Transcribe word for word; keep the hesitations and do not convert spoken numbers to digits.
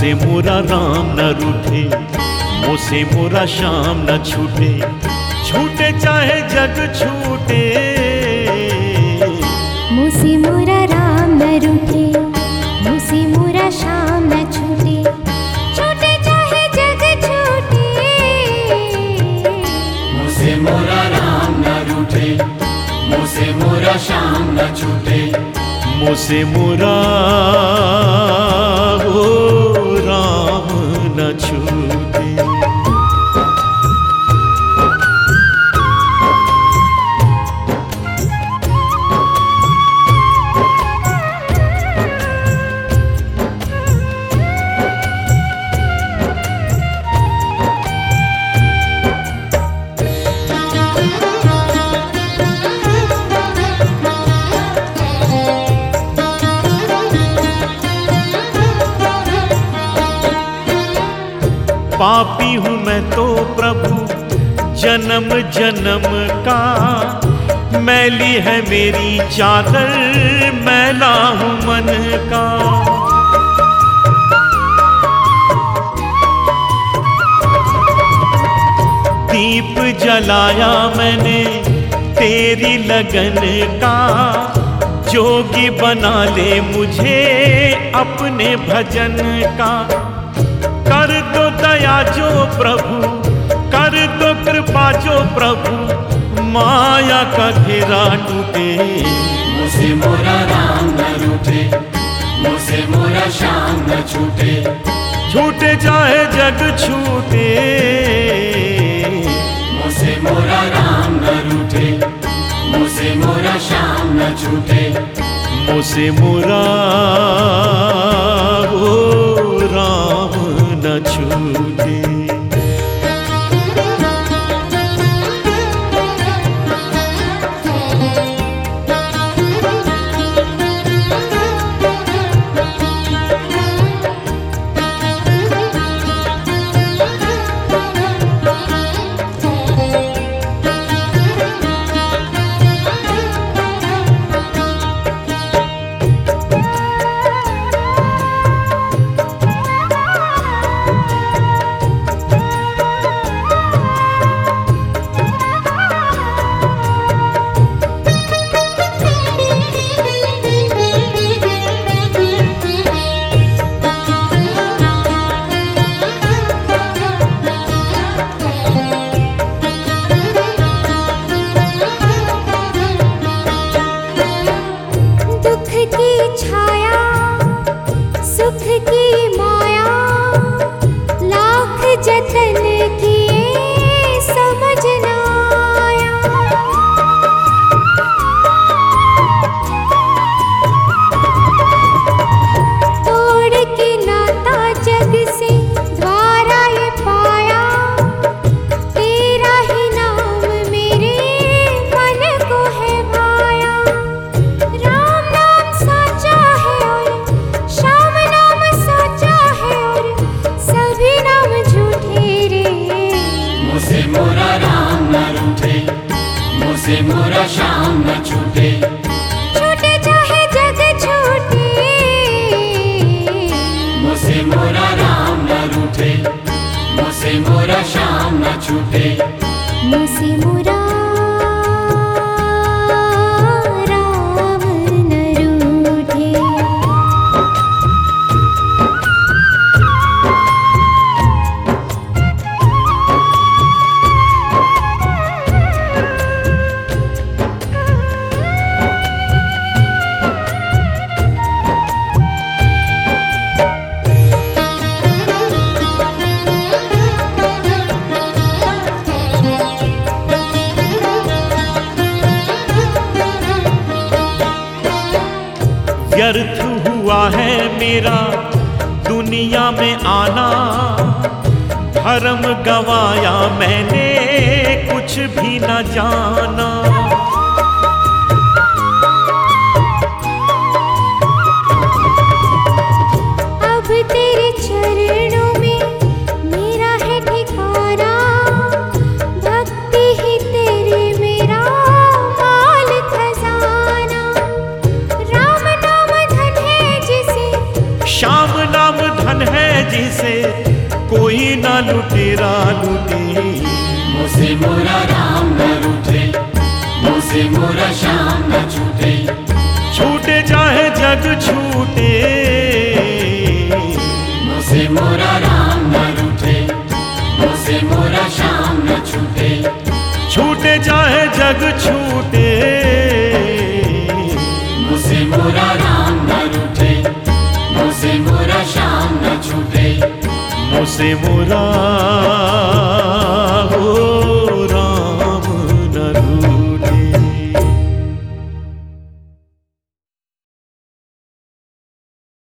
मुझसे मोरा राम न रूठे, मुझसे मोरा श्याम न छूटे, छूटे चाहे जग छूटे। मुझसे मोरा राम न रूठे, मुझसे मोरा श्याम न छूटे, छूटे चाहे जग छूटे। मुझसे मोरा राम न रूठे, मुझसे मोरा श्याम न छूटे, मुझसे मोरा ओ राम न छूटे। पापी हूँ मैं तो प्रभु जन्म जन्म का, मैली है मेरी चादर मैला हूँ मन का। दीप जलाया मैंने तेरी लगन का, जोगी बना ले मुझे अपने भजन का। कर दो दया जो प्रभु, कर दो कृपा जो प्रभु, माया का घेरा टूटे। मुझसे मोरा राम न रूठे, मुझसे मोरा श्याम न छूटे, छूटे चाहे जग छूटे। मुझसे मोरा राम न रूठे, मुझसे मोरा श्याम न छूटे, मुझसे मोरा ओ राम न छूटे। मुझसे मोरा श्याम न छूटे, छूटे चाहे जग छूटे। मुझसे मोरा राम न रूठे, मुझसे मोरा श्याम न छूटे, मुझसे मोरा राम न रूठे। व्यर्थ हुआ है मेरा दुनिया में आना, धर्म गवाया मैंने कुछ भी न जाना। अब तेरे चरणों में मेरा है ठिकाना, भक्ति ही तेरे मेरा माल खजाना। राम नाम धन है जिसे, श्याम नाम धन है जिसे, मेरा लूटे। मुझसे मोरा राम न रूठे, मुझसे मोरा श्याम न छूटे। छूटे चाहे जग छूटे, मुझसे मोरा राम न रूठे, मुझसे मोरा श्याम न छूटे। छूटे चाहे जग छूटे, मुझसे मोरा राम न रूठे, मुझसे मोरा श्याम न छूटे। मुझसे मोरा